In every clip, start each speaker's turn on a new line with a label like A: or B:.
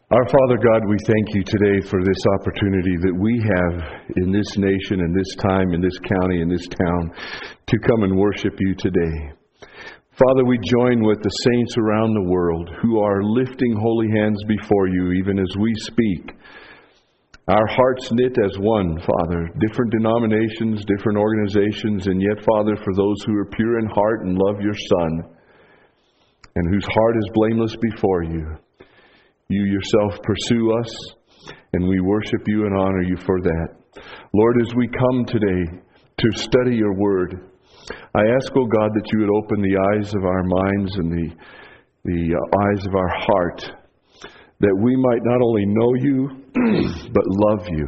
A: Our Father God, we thank you today for this opportunity that we have in this nation, in this time, in this county, in this town, to come and worship you today. Father, we join with the saints around the world who are lifting holy hands before you even as we speak. Our hearts knit as one, Father, different denominations, different organizations, and yet, Father, for those who are pure in heart and love your Son, and whose heart is blameless before you. You yourself pursue us, and we worship you and honor you for that. Lord, as we come today to study your word, I ask, O God, that you would open the eyes of our minds and the eyes of our heart, that we might not only know you, but love you.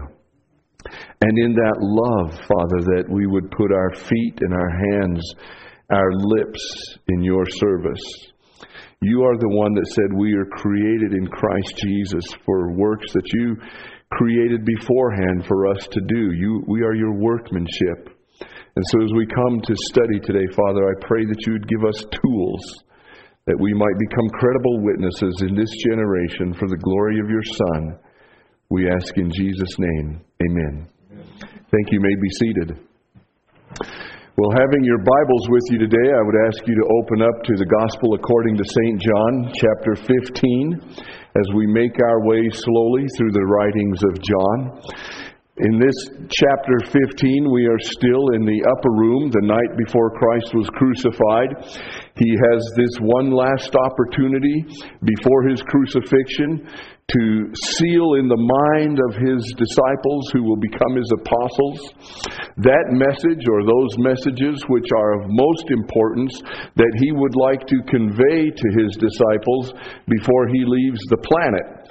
A: And in that love, Father, that we would put our feet and our hands, our lips in your service. You are the one that said we are created in Christ Jesus for works that you created beforehand for us to do. We are your workmanship. And so as we come to study today, Father, I pray that you would give us tools that we might become credible witnesses in this generation for the glory of your Son. We ask in Jesus' name. Amen. Thank you. You may be seated. Well, having your Bibles with you today, I would ask you to open up to the Gospel according to St. John, chapter 15, as we make our way slowly through the writings of John. In this chapter 15, we are still in the upper room the night before Christ was crucified. He has this one last opportunity before his crucifixion to seal in the mind of his disciples who will become his apostles that message, or those messages which are of most importance, that he would like to convey to his disciples before he leaves the planet.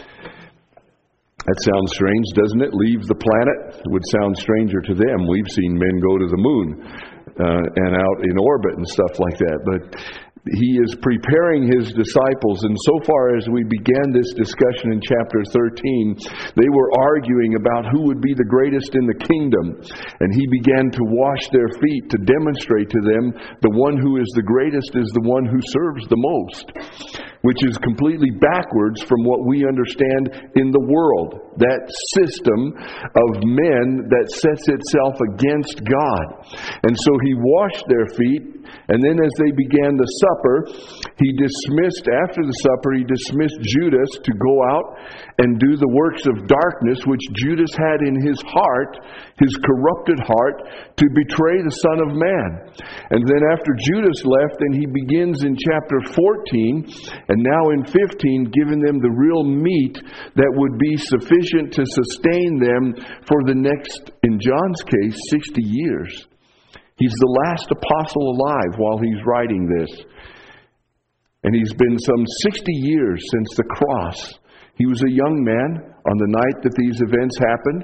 A: That sounds strange, doesn't it? Leave the planet? It would sound stranger to them. We've seen men go to the moon and out in orbit and stuff like that. But he is preparing his disciples, and so far as we began this discussion in chapter 13, they were arguing about who would be the greatest in the kingdom. And he began to wash their feet to demonstrate to them the one who is the greatest is the one who serves the most, which is completely backwards from what we understand in the world. That system of men that sets itself against God. And so he washed their feet, and then as they began the supper, after the supper, he dismissed Judas to go out and do the works of darkness, which Judas had in his heart, his corrupted heart, to betray the Son of Man. And then after Judas left, then he begins in chapter 14, and now in 15, giving them the real meat that would be sufficient to sustain them for the next, in John's case, 60 years. He's the last apostle alive while he's writing this. And he's been some 60 years since the cross. He was a young man on the night that these events happened.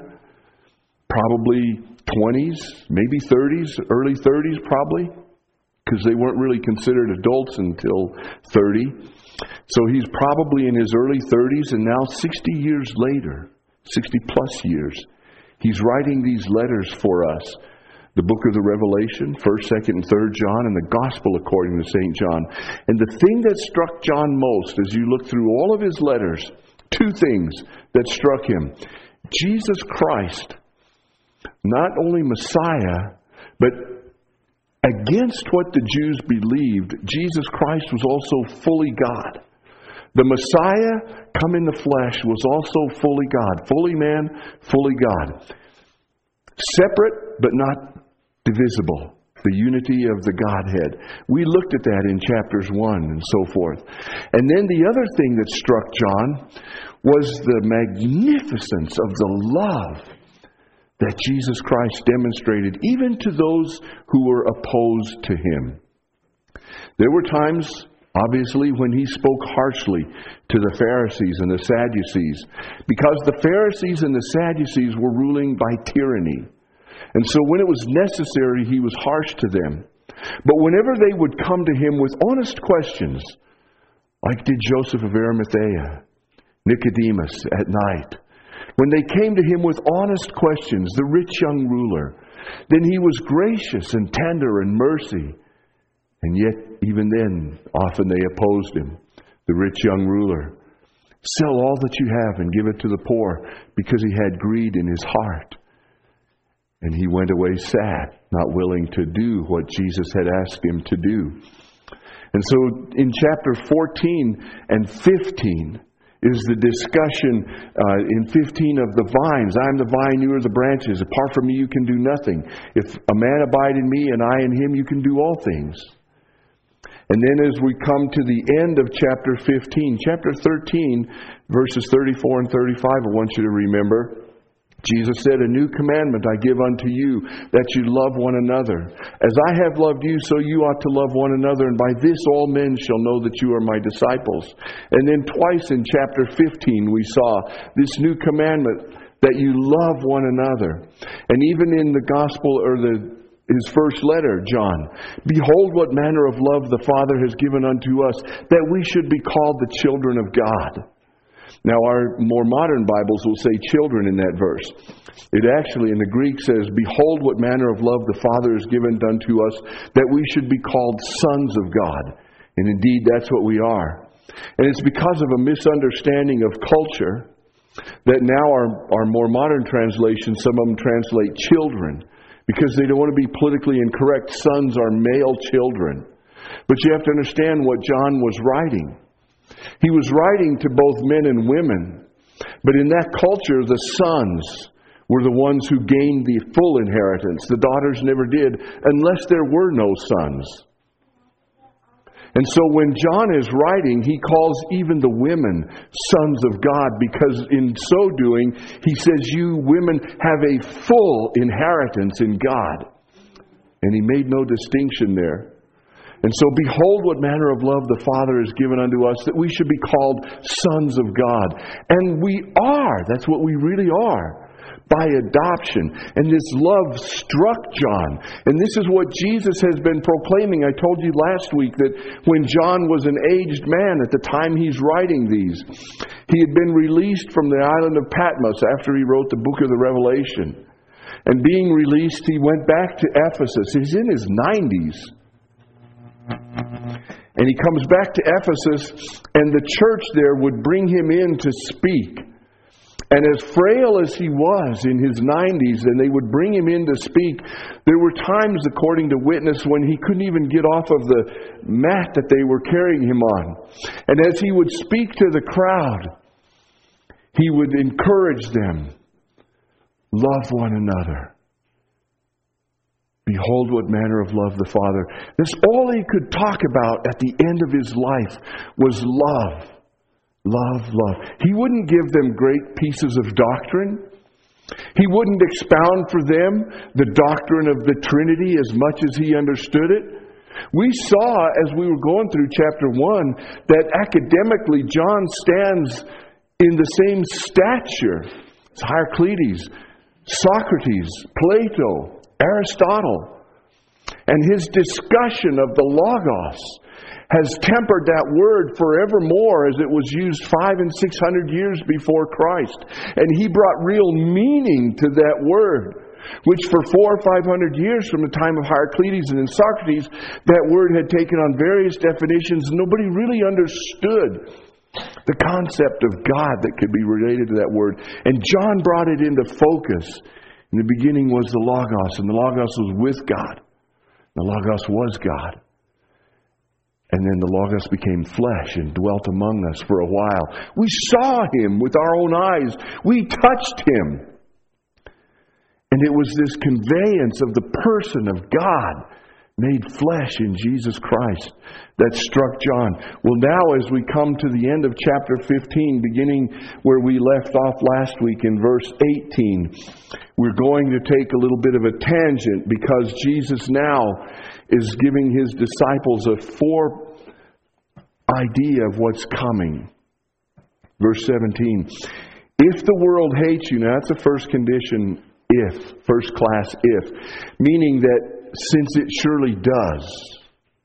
A: Probably 20s, maybe 30s, early 30s probably. Because they weren't really considered adults until 30. So he's probably in his early 30s, and now 60 years later, 60 plus years, he's writing these letters for us. The book of the Revelation, 1st, 2nd, and 3rd John, and the Gospel according to St. John. And the thing that struck John most as you look through all of his letters, two things that struck him. Jesus Christ, not only Messiah, but against what the Jews believed, Jesus Christ was also fully God. The Messiah, come in the flesh, was also fully God. Fully man, fully God. Separate, but not divisible. The unity of the Godhead. We looked at that in chapters 1 and so forth. And then the other thing that struck John was the magnificence of the love that Jesus Christ demonstrated even to those who were opposed to him. There were times, obviously, when he spoke harshly to the Pharisees and the Sadducees, because the Pharisees and the Sadducees were ruling by tyranny. And so when it was necessary, he was harsh to them. But whenever they would come to him with honest questions, like did Joseph of Arimathea, Nicodemus at night, when they came to him with honest questions, the rich young ruler, then he was gracious and tender and mercy. And yet, even then, often they opposed him, the rich young ruler. Sell all that you have and give it to the poor, because he had greed in his heart. And he went away sad, not willing to do what Jesus had asked him to do. And so in chapter 14 and 15 is the discussion in 15 of the vines. I am the vine, you are the branches. Apart from me you can do nothing. If a man abide in me and I in him, you can do all things. And then as we come to the end of chapter 15, chapter 13, verses 34 and 35, I want you to remember, Jesus said, "A new commandment I give unto you, that you love one another. As I have loved you, so you ought to love one another. And by this all men shall know that you are my disciples." And then twice in chapter 15 we saw this new commandment, that you love one another. And even in the gospel, or his first letter, John, "Behold what manner of love the Father has given unto us, that we should be called the children of God." Now, our more modern Bibles will say children in that verse. It actually, in the Greek, says, "Behold what manner of love the Father has given unto us, that we should be called sons of God." And indeed, that's what we are. And it's because of a misunderstanding of culture that now our more modern translations, some of them translate children, because they don't want to be politically incorrect. Sons are male children. But you have to understand what John was writing. He was writing to both men and women. But in that culture, the sons were the ones who gained the full inheritance. The daughters never did, unless there were no sons. And so when John is writing, he calls even the women sons of God, because in so doing, he says, you women have a full inheritance in God. And he made no distinction there. And so, behold what manner of love the Father has given unto us, that we should be called sons of God. And we are. That's what we really are. By adoption. And this love struck John. And this is what Jesus has been proclaiming. I told you last week that when John was an aged man at the time he's writing these, he had been released from the island of Patmos after he wrote the book of the Revelation. And being released, he went back to Ephesus. He's in his 90s. And he comes back to Ephesus, and the church there would bring him in to speak. And as frail as he was in his 90s, and they would bring him in to speak, there were times, according to witness, when he couldn't even get off of the mat that they were carrying him on. And as he would speak to the crowd, he would encourage them, love one another. Behold what manner of love the Father. That's all he could talk about at the end of his life was love. Love, love. He wouldn't give them great pieces of doctrine. He wouldn't expound for them the doctrine of the Trinity as much as he understood it. We saw, as we were going through chapter 1, that academically John stands in the same stature as Heraclitus, Socrates, Plato, Aristotle. And his discussion of the Logos has tempered that word forevermore, as it was used 500 and 600 years before Christ. And he brought real meaning to that word, which for 400 or 500 years from the time of Heraclitus and Socrates, that word had taken on various definitions. Nobody really understood the concept of God that could be related to that word. And John brought it into focus. In the beginning was the Logos, and the Logos was with God. The Logos was God. And then the Logos became flesh and dwelt among us for a while. We saw Him with our own eyes. We touched Him. And it was this conveyance of the person of God made flesh in Jesus Christ that struck John. Well, now as we come to the end of chapter 15, beginning where we left off last week in verse 18, we're going to take a little bit of a tangent, because Jesus now is giving His disciples a fore idea of what's coming. Verse 17, if the world hates you, now that's the first condition, if, first class if, meaning that since it surely does.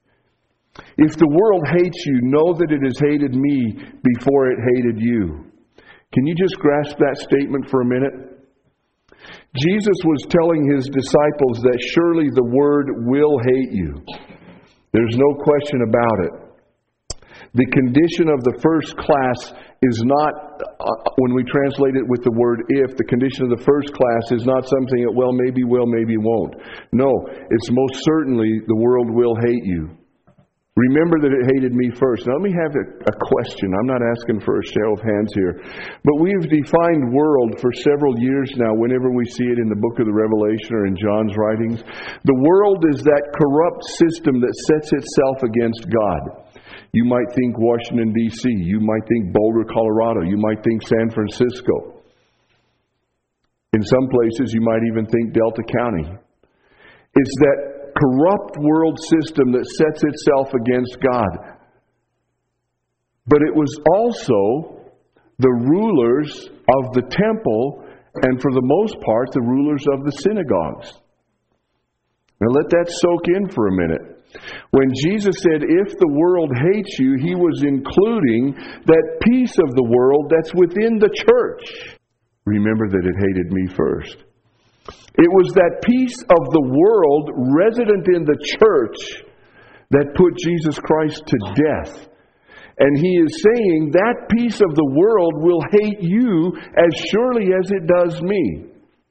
A: If the world hates you, know that it has hated me before it hated you. Can you just grasp that statement for a minute? Jesus was telling His disciples that surely the Word will hate you. There's no question about it. The condition of the first class is not, when we translate it with the word if, the condition of the first class is not something that, well, maybe will, maybe won't. No, it's most certainly the world will hate you. Remember that it hated me first. Now let me have a question. I'm not asking for a show of hands here. But we've defined world for several years now whenever we see it in the book of the Revelation or in John's writings. The world is that corrupt system that sets itself against God. You might think Washington, D.C. You might think Boulder, Colorado. You might think San Francisco. In some places, you might even think Delta County. It's that corrupt world system that sets itself against God. But it was also the rulers of the temple, and for the most part, the rulers of the synagogues. Now let that soak in for a minute. When Jesus said, if the world hates you, He was including that piece of the world that's within the church. Remember that it hated me first. It was that piece of the world resident in the church that put Jesus Christ to death. And He is saying that piece of the world will hate you as surely as it does me.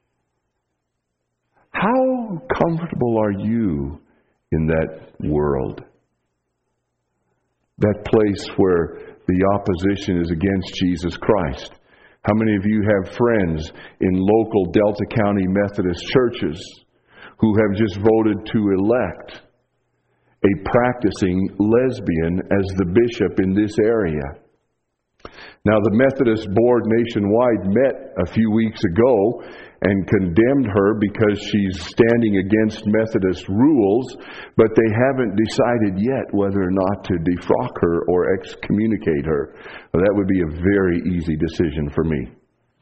A: How comfortable are you in that world? That place where the opposition is against Jesus Christ. How many of you have friends in local Delta County Methodist churches who have just voted to elect a practicing lesbian as the bishop in this area? Now, the Methodist Board nationwide met a few weeks ago and condemned her because she's standing against Methodist rules, but they haven't decided yet whether or not to defrock her or excommunicate her. Well, that would be a very easy decision for me.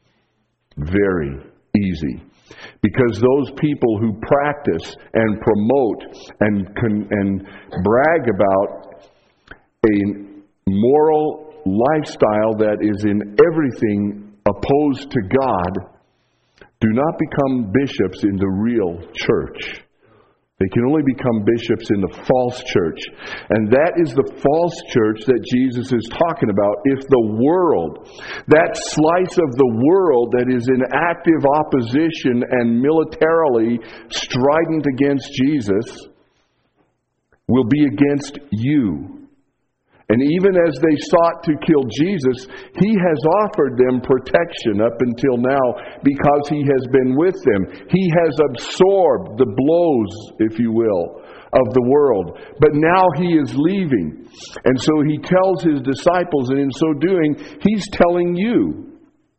A: Very easy. Because those people who practice and promote and brag about a moral lifestyle that is in everything opposed to God do not become bishops in the real church. They can only become bishops in the false church. And that is the false church that Jesus is talking about. If the world, that slice of the world that is in active opposition and militarily strident against Jesus, will be against you. And even as they sought to kill Jesus, He has offered them protection up until now because He has been with them. He has absorbed the blows, if you will, of the world. But now He is leaving. And so He tells His disciples, and in so doing, He's telling you,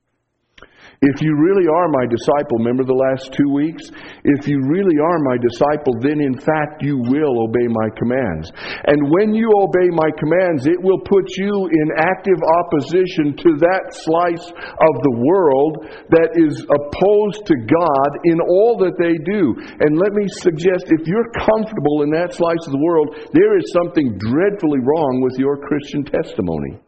A: if you really are my disciple, remember the last 2 weeks? If you really are my disciple, then in fact you will obey my commands. And when you obey my commands, it will put you in active opposition to that slice of the world that is opposed to God in all that they do. And let me suggest, if you're comfortable in that slice of the world, there is something dreadfully wrong with your Christian testimony.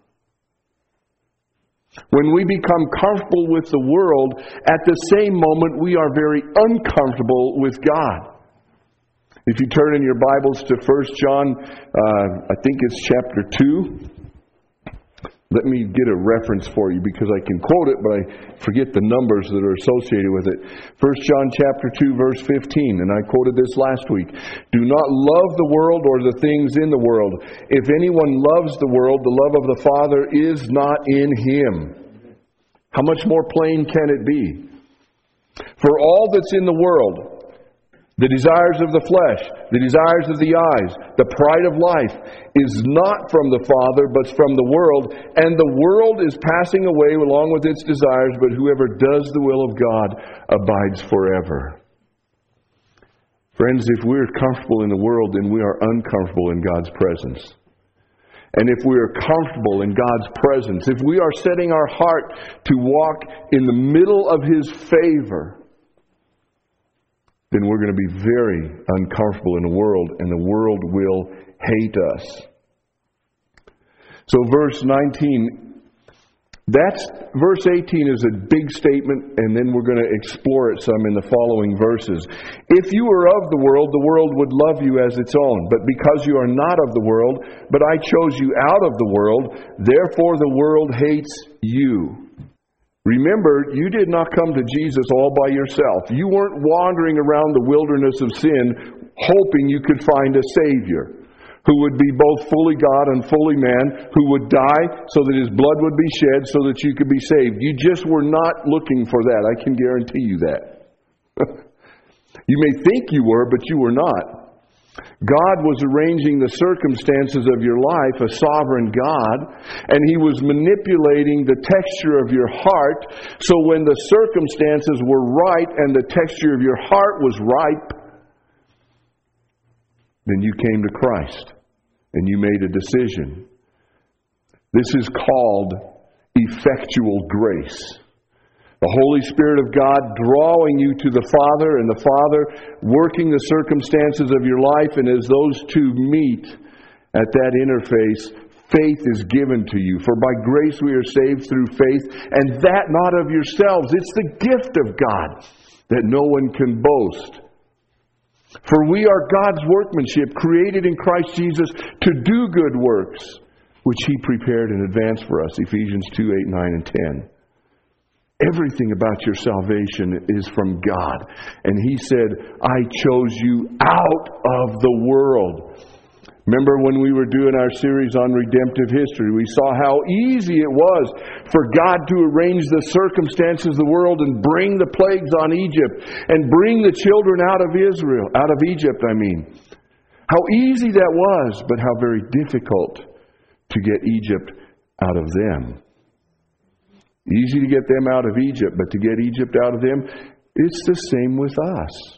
A: When we become comfortable with the world, at the same moment we are very uncomfortable with God. If you turn in your Bibles to 1 John, I think it's chapter 2. Let me get a reference for you because I can quote it, but I forget the numbers that are associated with it. 1 John chapter 2, verse 15, and I quoted this last week. Do not love the world or the things in the world. If anyone loves the world, the love of the Father is not in him. How much more plain can it be? For all that's in the world, the desires of the flesh, the desires of the eyes, the pride of life is not from the Father, but from the world. And the world is passing away along with its desires, but whoever does the will of God abides forever. Friends, if we're comfortable in the world, then we are uncomfortable in God's presence. And if we are comfortable in God's presence, if we are setting our heart to walk in the middle of His favor, then we're going to be very uncomfortable in the world, and the world will hate us. So verse 19, That's verse 18 is a big statement, and then we're going to explore it some in the following verses. If you were of the world would love you as its own. But because you are not of the world, but I chose you out of the world, therefore the world hates you. Remember, you did not come to Jesus all by yourself. You weren't wandering around the wilderness of sin hoping you could find a Savior who would be both fully God and fully man, who would die so that His blood would be shed so that you could be saved. You just were not looking for that. I can guarantee you that. You may think you were, but you were not. God was arranging the circumstances of your life, a sovereign God, and He was manipulating the texture of your heart, so when the circumstances were right and the texture of your heart was ripe, then you came to Christ and you made a decision. This is called effectual grace. The Holy Spirit of God drawing you to the Father, and the Father working the circumstances of your life, and as those two meet at that interface, faith is given to you. For by grace we are saved through faith, and that not of yourselves. It's the gift of God that no one can boast. For we are God's workmanship, created in Christ Jesus to do good works, which He prepared in advance for us. Ephesians 2, 8, 9, and 10. Everything about your salvation is from God. And He said, I chose you out of the world. Remember when we were doing our series on redemptive history, we saw how easy it was for God to arrange the circumstances of the world and bring the plagues on Egypt and bring the children out of Egypt. How easy that was, but how very difficult to get Egypt out of them. Easy to get them out of Egypt, but to get Egypt out of them, it's the same with us.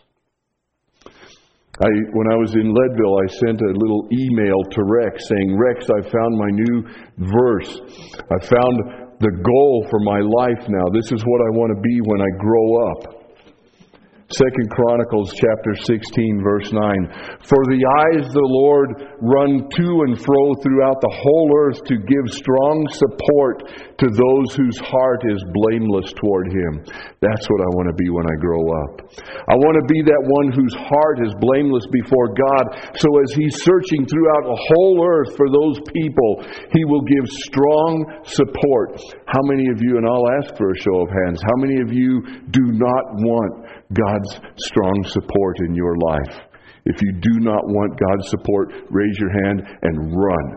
A: When I was in Leadville, I sent a little email to Rex saying, Rex, I found my new verse. I found the goal for my life now. This is what I want to be when I grow up. 2 Chronicles chapter 16, verse 9. For the eyes of the Lord run to and fro throughout the whole earth to give strong support to those whose heart is blameless toward Him. That's what I want to be when I grow up. I want to be that one whose heart is blameless before God. So as He's searching throughout the whole earth for those people, He will give strong support. How many of you, and I'll ask for a show of hands, how many of you do not want God's strong support in your life? If you do not want God's support, raise your hand and run.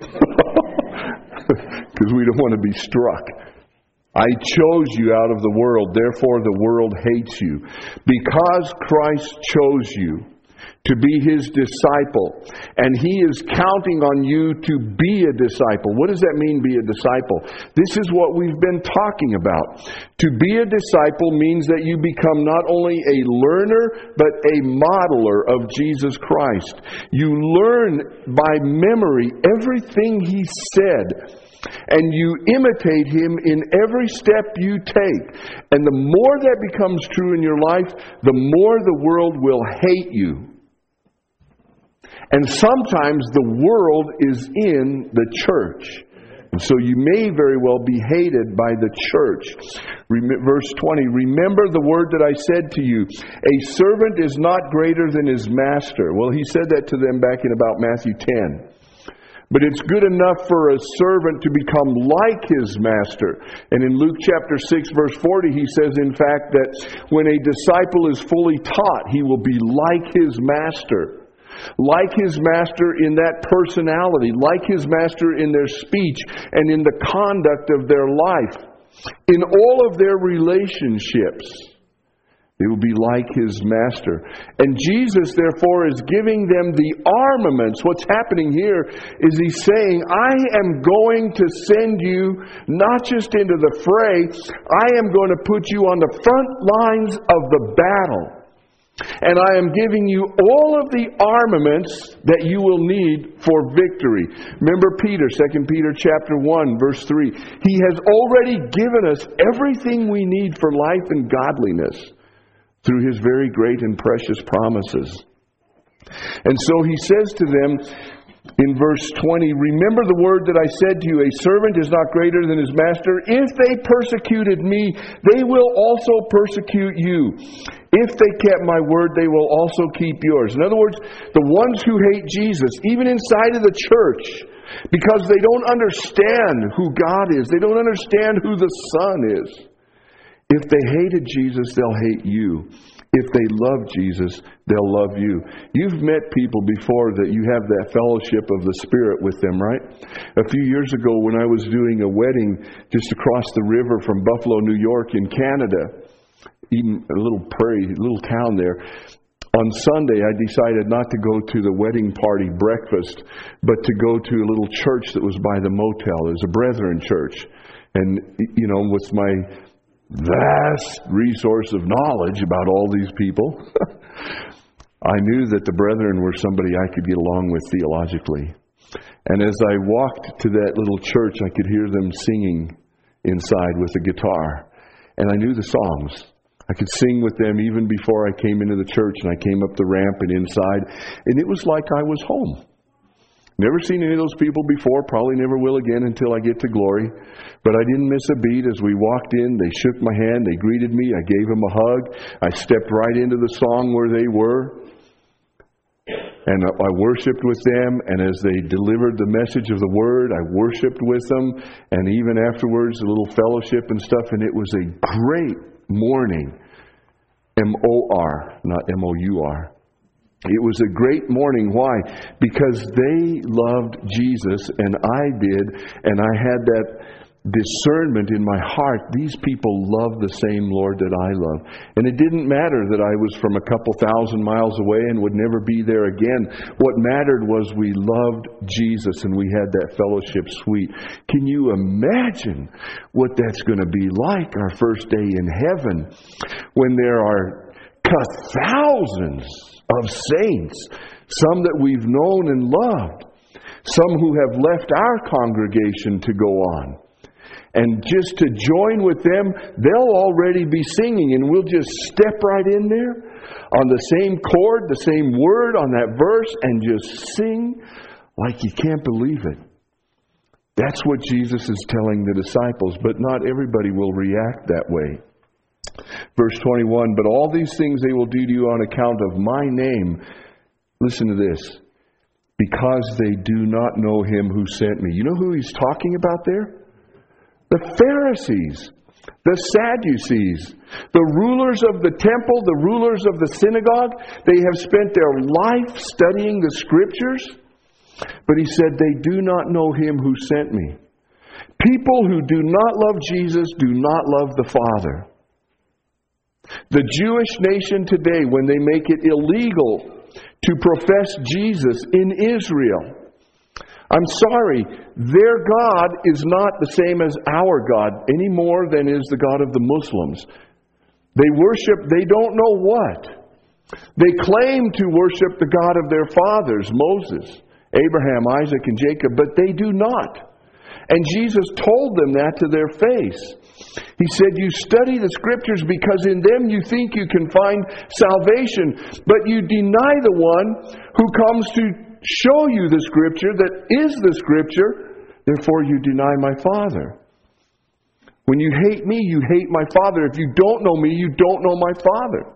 A: Because we don't want to be struck. I chose you out of the world, therefore the world hates you. Because Christ chose you to be His disciple, and He is counting on you to be a disciple. What does that mean, be a disciple? This is what we've been talking about. To be a disciple means that you become not only a learner, but a modeler of Jesus Christ. You learn by memory everything He said, and you imitate Him in every step you take. And the more that becomes true in your life, the more the world will hate you. And sometimes the world is in the church. And so you may very well be hated by the church. Verse 20, remember the word that I said to you, a servant is not greater than his master. Well, He said that to them back in about Matthew 10. But it's good enough for a servant to become like his master. And in Luke chapter 6, verse 40, He says, in fact, that when a disciple is fully taught, he will be like his master. Like his master in that personality, like his master in their speech and in the conduct of their life. In all of their relationships, they will be like His master. And Jesus, therefore, is giving them the armaments. What's happening here is He's saying, I am going to send you not just into the fray, I am going to put you on the front lines of the battle. And I am giving you all of the armaments that you will need for victory. Remember Peter, 2 Peter chapter 1, verse 3. He has already given us everything we need for life and godliness through His very great and precious promises. And so He says to them, In verse 20, remember the word that I said to you, a servant is not greater than his master. If they persecuted me, they will also persecute you. If they kept my word, they will also keep yours. In other words, the ones who hate Jesus, even inside of the church, because they don't understand who God is, they don't understand who the Son is. If they hated Jesus, they'll hate you. If they love Jesus, they'll love you. You've met people before that you have that fellowship of the Spirit with them, right? A few years ago when I was doing a wedding just across the river from Buffalo, New York in Canada, even a little prairie, little town there, on Sunday I decided not to go to the wedding party breakfast, but to go to a little church that was by the motel. It was a Brethren church. And, with my vast resource of knowledge about all these people, I knew that the Brethren were somebody I could get along with theologically. And as I walked to that little church, I could hear them singing inside with a guitar. And I knew the songs. I could sing with them even before I came into the church, and I came up the ramp and inside, and it was like I was home. Never seen any of those people before, probably never will again until I get to glory. But I didn't miss a beat. As we walked in, they shook my hand, they greeted me, I gave them a hug. I stepped right into the song where they were. And I worshiped with them, and as they delivered the message of the Word, I worshiped with them. And even afterwards, a little fellowship and stuff, and it was a great morning. M-O-R, not M-O-U-R. It was a great morning. Why? Because they loved Jesus, and I did, and I had that discernment in my heart. These people love the same Lord that I love. And it didn't matter that I was from a couple thousand miles away and would never be there again. What mattered was we loved Jesus, and we had that fellowship suite. Can you imagine what that's going to be like our first day in heaven, when there are thousands of saints, some that we've known and loved, some who have left our congregation to go on. And just to join with them, they'll already be singing, and we'll just step right in there on the same chord, the same word on that verse, and just sing like you can't believe it. That's what Jesus is telling the disciples, but not everybody will react that way. Verse 21, but all these things they will do to you on account of my name. Listen to this. Because they do not know him who sent me. You know who he's talking about there? The Pharisees, the Sadducees, the rulers of the temple, the rulers of the synagogue. They have spent their life studying the Scriptures. But he said they do not know him who sent me. People who do not love Jesus do not love the Father. The Jewish nation today, when they make it illegal to profess Jesus in Israel, I'm sorry, their God is not the same as our God any more than is the God of the Muslims. They worship, they don't know what. They claim to worship the God of their fathers, Moses, Abraham, Isaac, and Jacob, but they do not. And Jesus told them that to their face. He said, you study the Scriptures because in them you think you can find salvation, but you deny the one who comes to show you the Scripture that is the Scripture, therefore you deny my Father. When you hate me, you hate my Father. If you don't know me, you don't know my Father.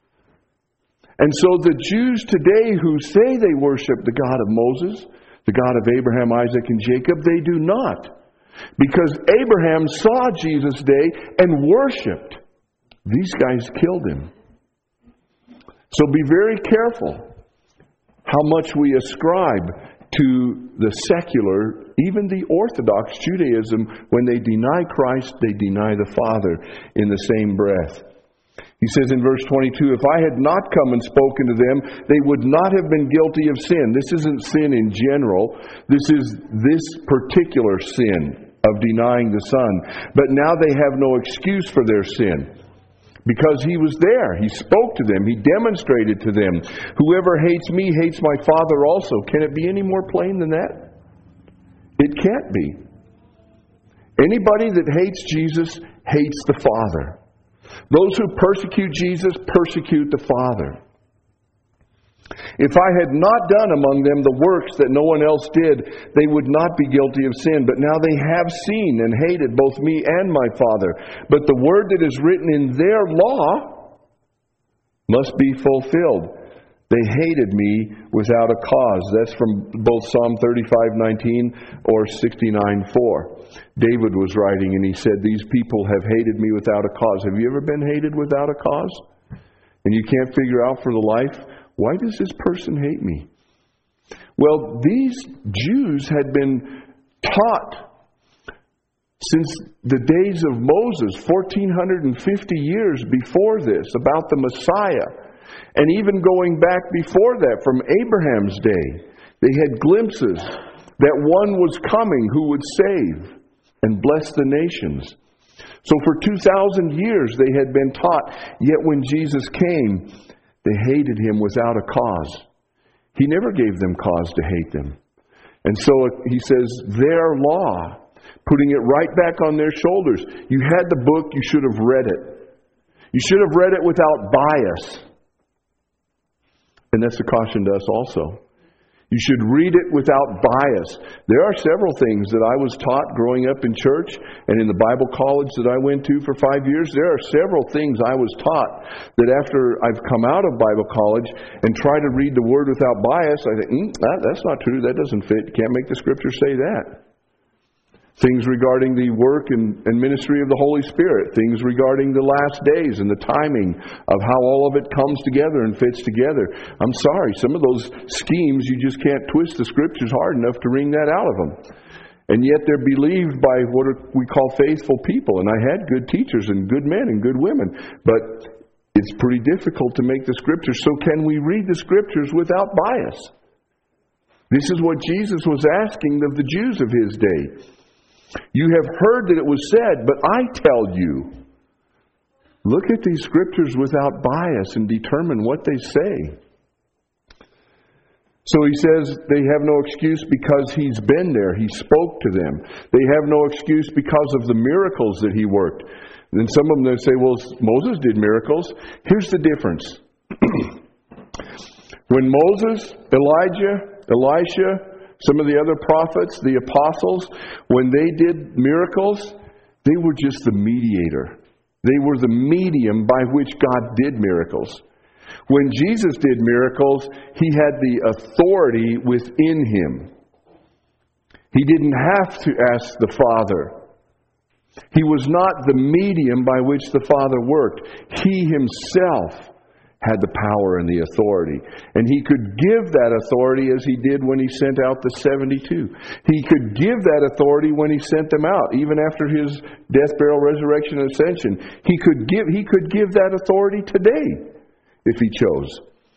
A: And so the Jews today who say they worship the God of Moses, the God of Abraham, Isaac, and Jacob, they do not. Because Abraham saw Jesus' day and worshipped. These guys killed him. So be very careful how much we ascribe to the secular, even the Orthodox Judaism. When they deny Christ, they deny the Father in the same breath. He says in verse 22, if I had not come and spoken to them, they would not have been guilty of sin. This isn't sin in general. This is this particular sin of denying the Son. But now they have no excuse for their sin. Because he was there. He spoke to them. He demonstrated to them. Whoever hates me hates my Father also. Can it be any more plain than that? It can't be. Anybody that hates Jesus hates the Father. Those who persecute Jesus persecute the Father. If I had not done among them the works that no one else did, they would not be guilty of sin. But now they have seen and hated both me and my Father. But the word that is written in their law must be fulfilled. They hated me without a cause. That's from both Psalm 35:19 or 69:4. David was writing and he said, these people have hated me without a cause. Have you ever been hated without a cause? And you can't figure out for the life, why does this person hate me? Well, these Jews had been taught since the days of Moses, 1450 years before this, about the Messiah. And even going back before that, from Abraham's day, they had glimpses that one was coming who would save and bless the nations. So for 2,000 years they had been taught, yet when Jesus came, they hated him without a cause. He never gave them cause to hate them. And so he says, their law, putting it right back on their shoulders. You had the book, you should have read it. You should have read it without bias. And that's a caution to us also. You should read it without bias. There are several things that I was taught growing up in church and in the Bible college that I went to for 5 years. There are several things I was taught that after I've come out of Bible college and try to read the Word without bias, I think, that's not true. That doesn't fit. You can't make the Scripture say that. Things regarding the work and ministry of the Holy Spirit. Things regarding the last days and the timing of how all of it comes together and fits together. I'm sorry, some of those schemes, you just can't twist the Scriptures hard enough to wring that out of them. And yet they're believed by what we call faithful people. And I had good teachers and good men and good women. But it's pretty difficult to make the Scriptures. So can we read the Scriptures without bias? This is what Jesus was asking of the Jews of his day. You have heard that it was said, but I tell you. Look at these Scriptures without bias and determine what they say. So he says they have no excuse because he's been there. He spoke to them. They have no excuse because of the miracles that he worked. And then some of them say, well, Moses did miracles. Here's the difference. When Moses, Elijah, Elisha, some of the other prophets, the apostles, when they did miracles, they were just the mediator. They were the medium by which God did miracles. When Jesus did miracles, he had the authority within him. He didn't have to ask the Father. He was not the medium by which the Father worked. He himself had the power and the authority. And he could give that authority as he did when he sent out the 72. He could give that authority when he sent them out, even after his death, burial, resurrection, and ascension. He could give that authority today if he chose.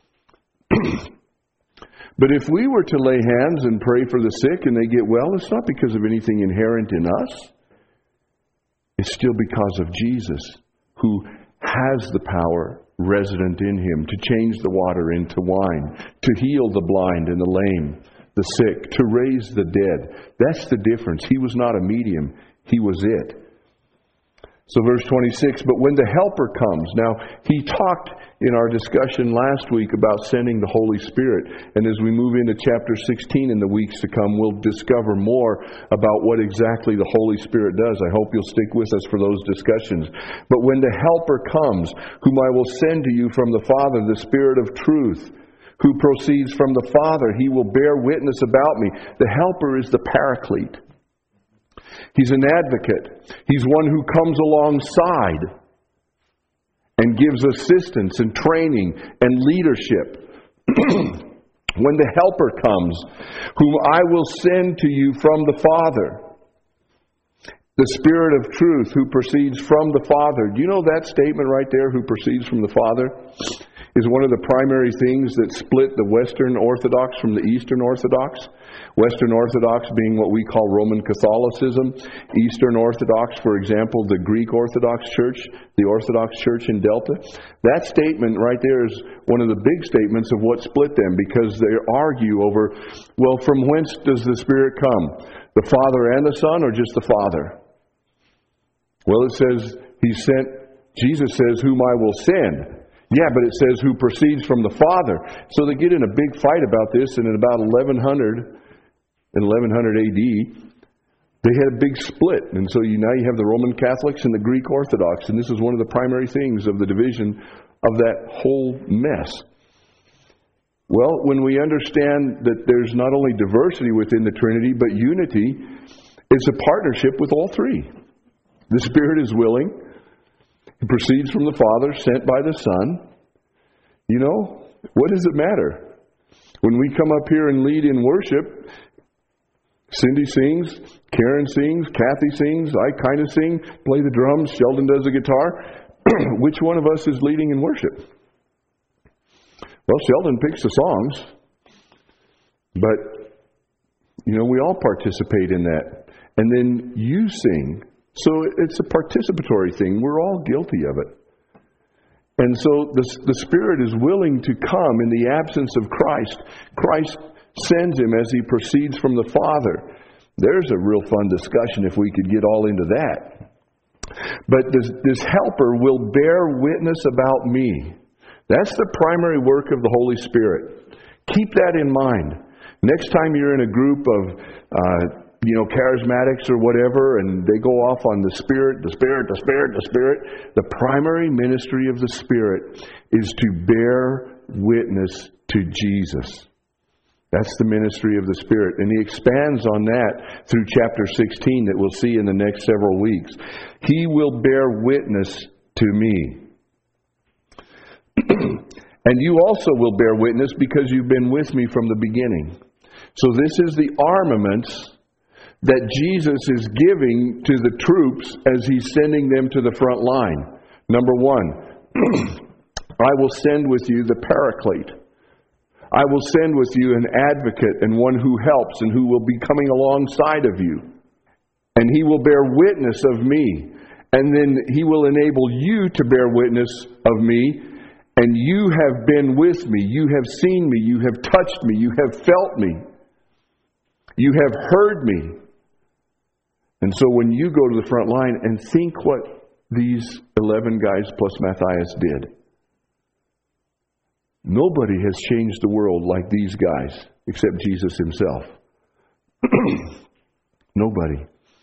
A: But if we were to lay hands and pray for the sick and they get well, it's not because of anything inherent in us. It's still because of Jesus, who has the power resident in him to change the water into wine, to heal the blind and the lame, the sick, to raise the dead. That's the difference. He was not a medium. He was it. So verse 26, but when the Helper comes. Now, he talked in our discussion last week about sending the Holy Spirit. And as we move into chapter 16 in the weeks to come, we'll discover more about what exactly the Holy Spirit does. I hope you'll stick with us for those discussions. But when the Helper comes, whom I will send to you from the Father, the Spirit of truth, who proceeds from the Father, he will bear witness about me. The Helper is the Paraclete. He's an advocate. He's one who comes alongside and gives assistance and training and leadership. When the Helper comes, whom I will send to you from the Father, the Spirit of truth who proceeds from the Father. Do you know that statement right there, who proceeds from the Father, is one of the primary things that split the Western Orthodox from the Eastern Orthodox? Western Orthodox being what we call Roman Catholicism. Eastern Orthodox, for example, the Greek Orthodox Church, the Orthodox Church in Delta. That statement right there is one of the big statements of what split them, because they argue over, well, from whence does the Spirit come? The Father and the Son, or just the Father? Well, it says, Jesus says, whom I will send. Yeah, but it says who proceeds from the Father. So they get in a big fight about this, and in about 1100 AD, they had a big split. And so now you have the Roman Catholics and the Greek Orthodox, and this is one of the primary things of the division of that whole mess. Well, when we understand that there's not only diversity within the Trinity, but unity, it's a partnership with all three. The Spirit is willing. He proceeds from the Father, sent by the Son. You know, what does it matter? When we come up here and lead in worship, Cindy sings, Karen sings, Kathy sings, I kind of sing, play the drums, Sheldon does the guitar. Which one of us is leading in worship? Well, Sheldon picks the songs, but, we all participate in that. And then you sing. So it's a participatory thing. We're all guilty of it. And so the Spirit is willing to come in the absence of Christ. Christ sends Him as He proceeds from the Father. There's a real fun discussion if we could get all into that. But this helper will bear witness about me. That's the primary work of the Holy Spirit. Keep that in mind. Next time you're in a group of, charismatics or whatever, and they go off on the Spirit, the primary ministry of the Spirit is to bear witness to Jesus. That's the ministry of the Spirit. And He expands on that through chapter 16 that we'll see in the next several weeks. He will bear witness to me. And you also will bear witness because you've been with me from the beginning. So this is the armaments that Jesus is giving to the troops as He's sending them to the front line. Number one, I will send with you the Paraclete. I will send with you an advocate and one who helps and who will be coming alongside of you. And He will bear witness of me. And then He will enable you to bear witness of me. And you have been with me. You have seen me. You have touched me. You have felt me. You have heard me. And so when you go to the front line and think what these 11 guys plus Matthias did. Nobody has changed the world like these guys except Jesus Himself. Nobody.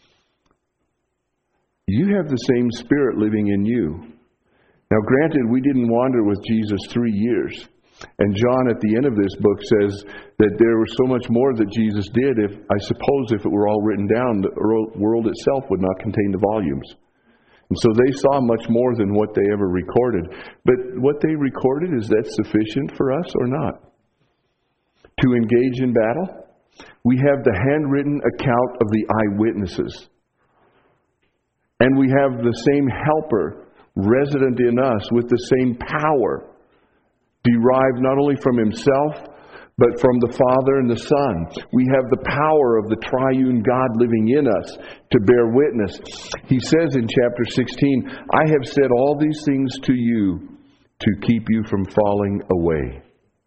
A: You have the same Spirit living in you. Now granted, we didn't wander with Jesus 3 years. And John at the end of this book says that there was so much more that Jesus did. If it were all written down, the world itself would not contain the volumes. And so they saw much more than what they ever recorded. But what they recorded, is that sufficient for us or not? To engage in battle? We have the handwritten account of the eyewitnesses. And we have the same helper resident in us with the same power, derived not only from Himself, but from the Father and the Son. We have the power of the triune God living in us to bear witness. He says in chapter 16, I have said all these things to you to keep you from falling away.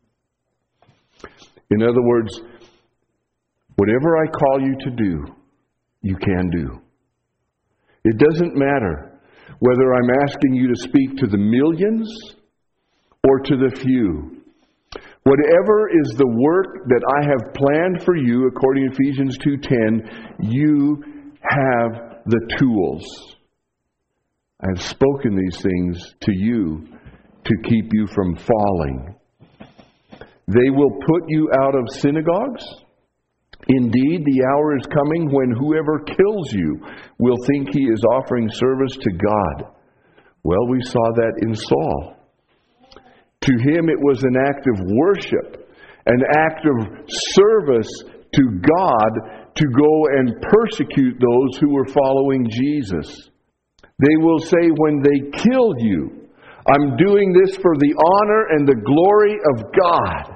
A: In other words, whatever I call you to do, you can do. It doesn't matter whether I'm asking you to speak to the millions or to the few. Whatever is the work that I have planned for you, according to Ephesians 2:10, you have the tools. I have spoken these things to you to keep you from falling. They will put you out of synagogues. Indeed, the hour is coming when whoever kills you will think he is offering service to God. Well, we saw that in Saul. To him it was an act of worship, an act of service to God to go and persecute those who were following Jesus. They will say when they kill you, I'm doing this for the honor and the glory of God.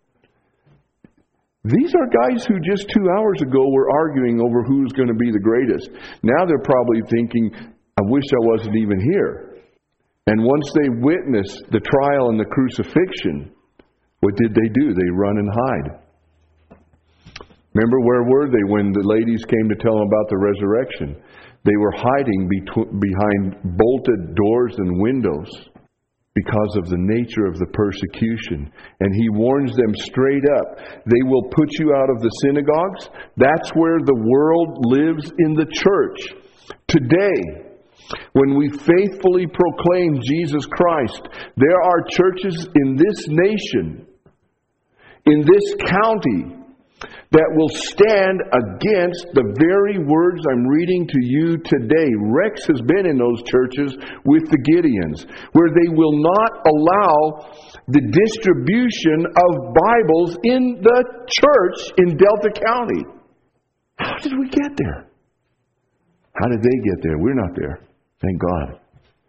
A: These are guys who just 2 hours ago were arguing over who's going to be the greatest. Now they're probably thinking, I wish I wasn't even here. And once they witness the trial and the crucifixion, what did they do? They run and hide. Remember, where were they when the ladies came to tell them about the resurrection? They were hiding behind bolted doors and windows. because of the nature of the persecution. And he warns them straight up, they will put you out of the synagogues. That's where the world lives in the church. Today, when we faithfully proclaim Jesus Christ, there are churches in this nation, in this county, that will stand against the very words I'm reading to you today. Rex has been in those churches with the Gideons, where they will not allow the distribution of Bibles in the church in Delta County. How did we get there? How did they get there? We're not there. Thank God.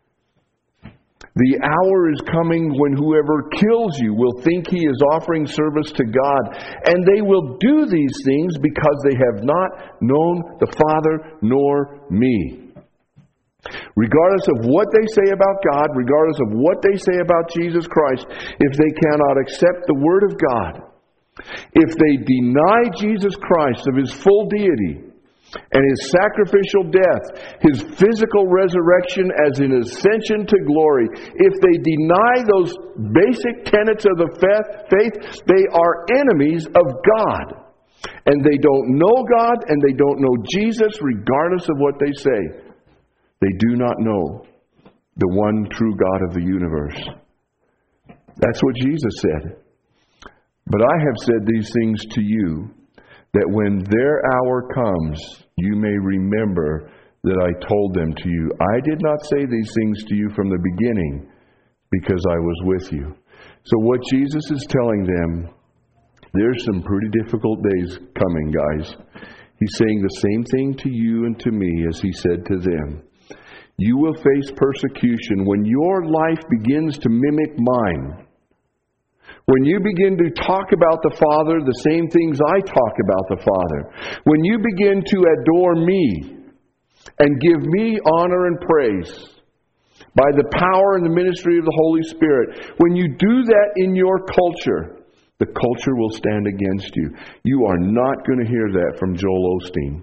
A: The hour is coming when whoever kills you will think he is offering service to God, and they will do these things because they have not known the Father nor me. Regardless of what they say about God, regardless of what they say about Jesus Christ, if they cannot accept the Word of God, if they deny Jesus Christ of His full deity, and His sacrificial death, His physical resurrection as an ascension to glory, if they deny those basic tenets of the faith, they are enemies of God. And they don't know God and they don't know Jesus regardless of what they say. They do not know the one true God of the universe. That's what Jesus said. But I have said these things to you, that when their hour comes, you may remember that I told them to you. I did not say these things to you from the beginning because I was with you. So what Jesus is telling them, there's some pretty difficult days coming, guys. He's saying the same thing to you and to me as He said to them. You will face persecution when your life begins to mimic mine. When you begin to talk about the Father, the same things I talk about the Father. When you begin to adore me and give me honor and praise by the power and the ministry of the Holy Spirit, when you do that in your culture, the culture will stand against you. You are not going to hear that from Joel Osteen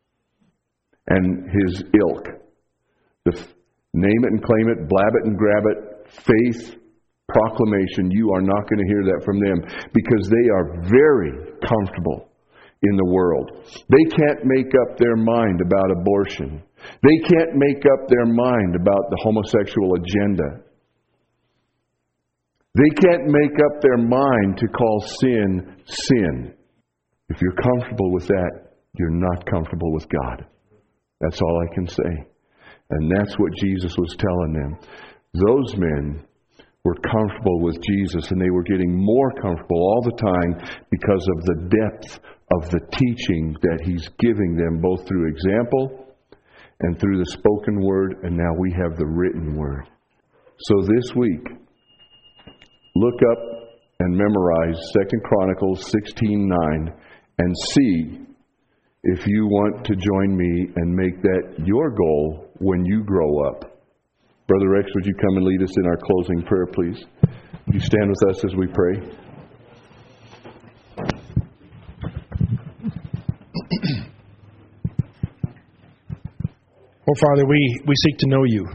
A: and his ilk. The name it and claim it, blab it and grab it, faith proclamation, you are not going to hear that from them because they are very comfortable in the world. They can't make up their mind about abortion. They can't make up their mind about the homosexual agenda. They can't make up their mind to call sin, sin. If you're comfortable with that, you're not comfortable with God. That's all I can say. And that's what Jesus was telling them. Those men were comfortable with Jesus, and they were getting more comfortable all the time because of the depth of the teaching that He's giving them, both through example and through the spoken word, and now we have the written word. So this week, look up and memorize 2 Chronicles 16:9 and see if you want to join me and make that your goal when you grow up. Brother Rex, would you come and lead us in our closing prayer, please? Would you stand with us as we pray?
B: Oh, Father, we seek to know You.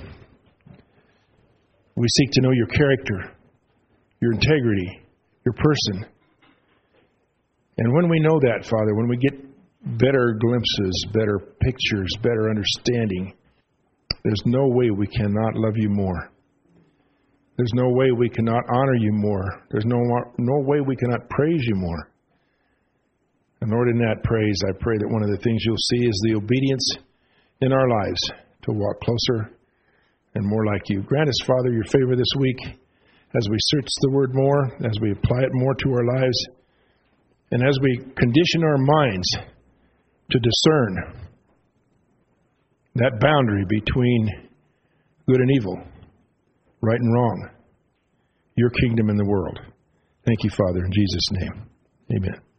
B: We seek to know Your character, Your integrity, Your person. And when we know that, Father, when we get better glimpses, better pictures, better understanding, there's no way we cannot love You more. There's no way we cannot honor You more. There's no way we cannot praise You more. And Lord, in that praise, I pray that one of the things You'll see is the obedience in our lives to walk closer and more like You. Grant us, Father, Your favor this week as we search the Word more, as we apply it more to our lives, and as we condition our minds to discern that boundary between good and evil, right and wrong, Your kingdom and the world. Thank You, Father, in Jesus' name. Amen.